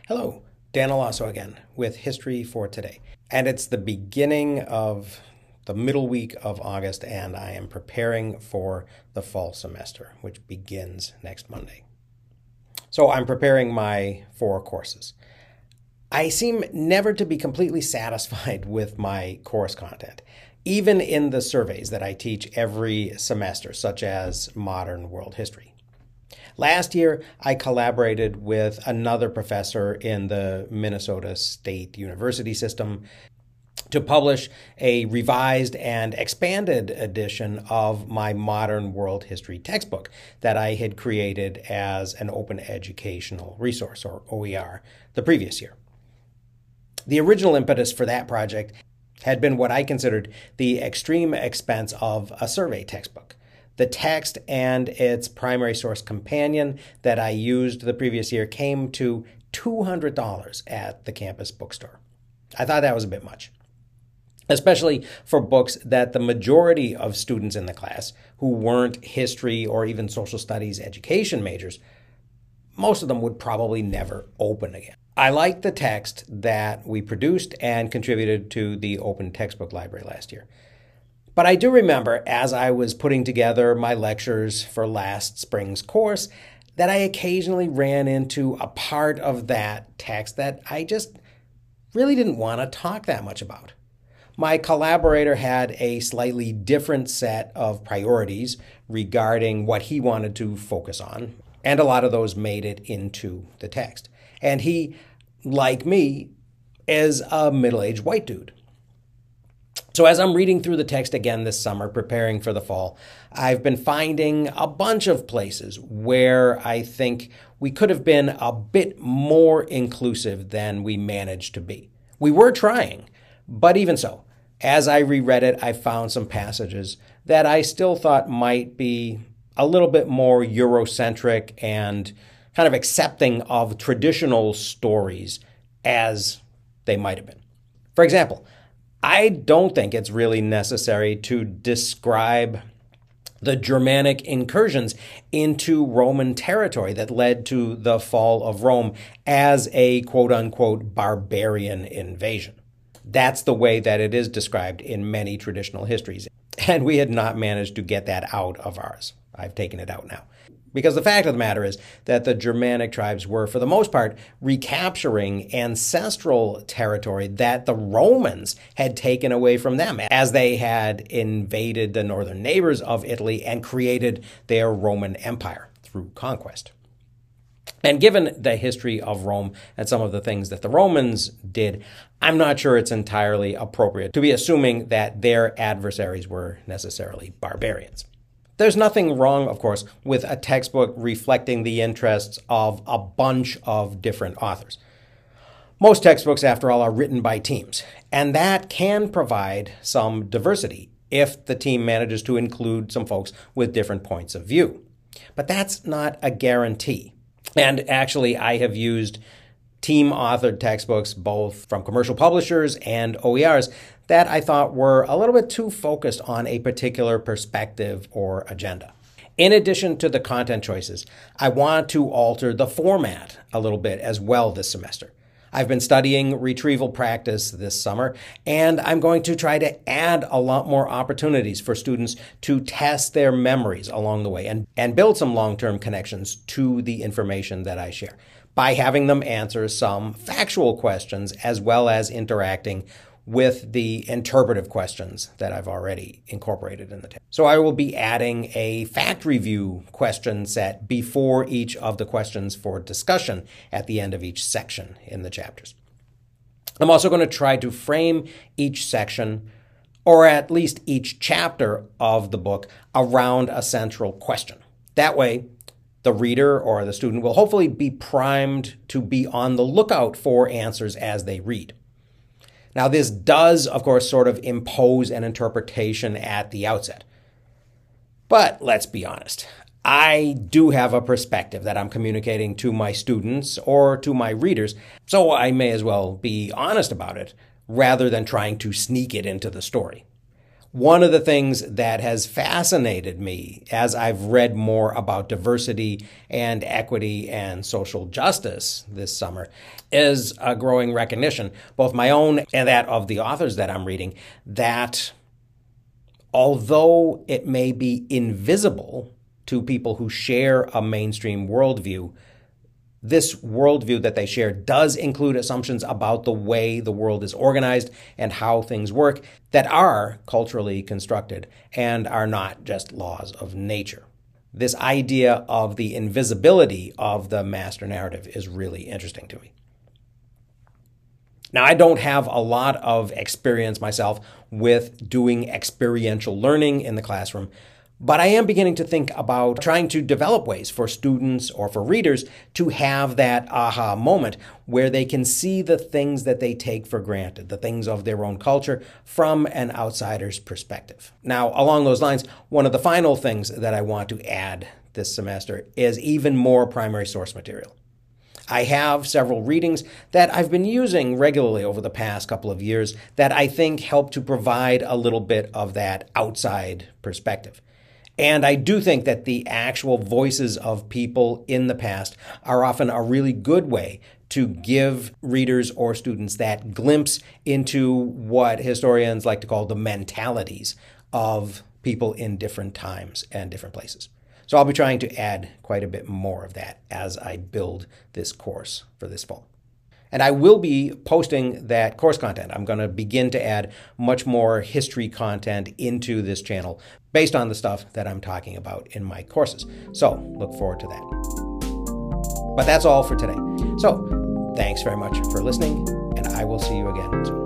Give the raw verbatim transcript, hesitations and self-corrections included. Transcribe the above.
Hello, Dan Alasso again with History for Today. And it's the beginning of the middle week of August, and I am preparing for the fall semester, which begins next Monday. So I'm preparing my four courses. I seem never to be completely satisfied with my course content, even in the surveys that I teach every semester, such as Modern World History. Last year, I collaborated with another professor in the Minnesota State University system to publish a revised and expanded edition of my Modern World History textbook that I had created as an open educational resource, or O E R, the previous year. The original impetus for that project had been what I considered the extreme expense of a survey textbook. The text and its primary source companion that I used the previous year came to two hundred dollars at the campus bookstore. I thought that was a bit much, especially for books that the majority of students in the class who weren't history or even social studies education majors, most of them would probably never open again. I liked the text that we produced and contributed to the Open Textbook Library last year. But I do remember, as I was putting together my lectures for last spring's course, that I occasionally ran into a part of that text that I just really didn't want to talk that much about. My collaborator had a slightly different set of priorities regarding what he wanted to focus on, and a lot of those made it into the text. And he, like me, is a middle-aged white dude. So as I'm reading through the text again this summer, preparing for the fall, I've been finding a bunch of places where I think we could have been a bit more inclusive than we managed to be. We were trying, but even so, as I reread it, I found some passages that I still thought might be a little bit more Eurocentric and kind of accepting of traditional stories as they might have been. For example, I don't think it's really necessary to describe the Germanic incursions into Roman territory that led to the fall of Rome as a quote-unquote barbarian invasion. That's the way that it is described in many traditional histories, and we had not managed to get that out of ours. I've taken it out now. Because the fact of the matter is that the Germanic tribes were, for the most part, recapturing ancestral territory that the Romans had taken away from them as they had invaded the northern neighbors of Italy and created their Roman Empire through conquest. And given the history of Rome and some of the things that the Romans did, I'm not sure it's entirely appropriate to be assuming that their adversaries were necessarily barbarians. There's nothing wrong, of course, with a textbook reflecting the interests of a bunch of different authors. Most textbooks, after all, are written by teams, and that can provide some diversity if the team manages to include some folks with different points of view. But that's not a guarantee. And actually, I have used team-authored textbooks, both from commercial publishers and O E Rs, that I thought were a little bit too focused on a particular perspective or agenda. In addition to the content choices, I want to alter the format a little bit as well this semester. I've been studying retrieval practice this summer, and I'm going to try to add a lot more opportunities for students to test their memories along the way and, and build some long-term connections to the information that I share by having them answer some factual questions as well as interacting with the interpretive questions that I've already incorporated in the text. So I will be adding a fact review question set before each of the questions for discussion at the end of each section in the chapters. I'm also going to try to frame each section, or at least each chapter of the book, around a central question. That way, the reader or the student will hopefully be primed to be on the lookout for answers as they read. Now, this does, of course, sort of impose an interpretation at the outset. But let's be honest. I do have a perspective that I'm communicating to my students or to my readers, so I may as well be honest about it rather than trying to sneak it into the story. One of the things that has fascinated me as I've read more about diversity and equity and social justice this summer is a growing recognition, both my own and that of the authors that I'm reading, that although it may be invisible to people who share a mainstream worldview, this worldview that they share does include assumptions about the way the world is organized and how things work that are culturally constructed and are not just laws of nature. This idea of the invisibility of the master narrative is really interesting to me. Now, I don't have a lot of experience myself with doing experiential learning in the classroom, but I am beginning to think about trying to develop ways for students or for readers to have that aha moment where they can see the things that they take for granted, the things of their own culture, from an outsider's perspective. Now, along those lines, one of the final things that I want to add this semester is even more primary source material. I have several readings that I've been using regularly over the past couple of years that I think help to provide a little bit of that outside perspective. And I do think that the actual voices of people in the past are often a really good way to give readers or students that glimpse into what historians like to call the mentalities of people in different times and different places. So I'll be trying to add quite a bit more of that as I build this course for this fall. And I will be posting that course content. I'm going to begin to add much more history content into this channel based on the stuff that I'm talking about in my courses. So look forward to that. But that's all for today. So thanks very much for listening, and I will see you again soon.